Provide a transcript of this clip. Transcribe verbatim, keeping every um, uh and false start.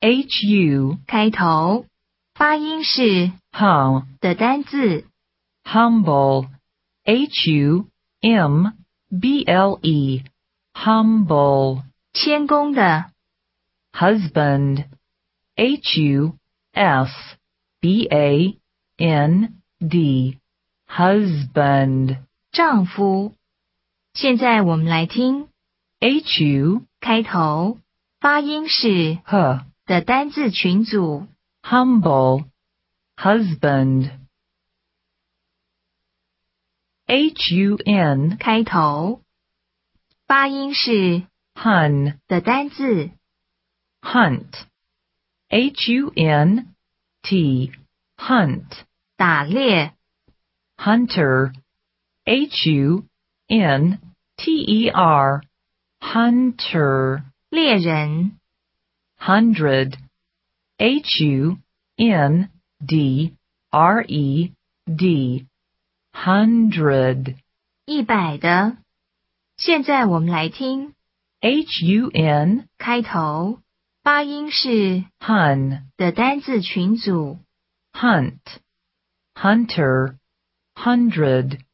H U 开头，发音是 H 的单字。 humble H U M B L E humble 谦恭的， husband H U S B A N D husband 丈夫。现在我们来听 H U 开头，发音是 H 的单字群组。 humble husband H U N 开头，发音是 hun 的单字。 hunt H U N T hunt 打猎， hunter H U N T E R hunter 猎人， hundred H U N D R E D hundred 一百的。现在我们来听 H U N 开头，发音是 hun 的单字群组。 hunt hunter hundred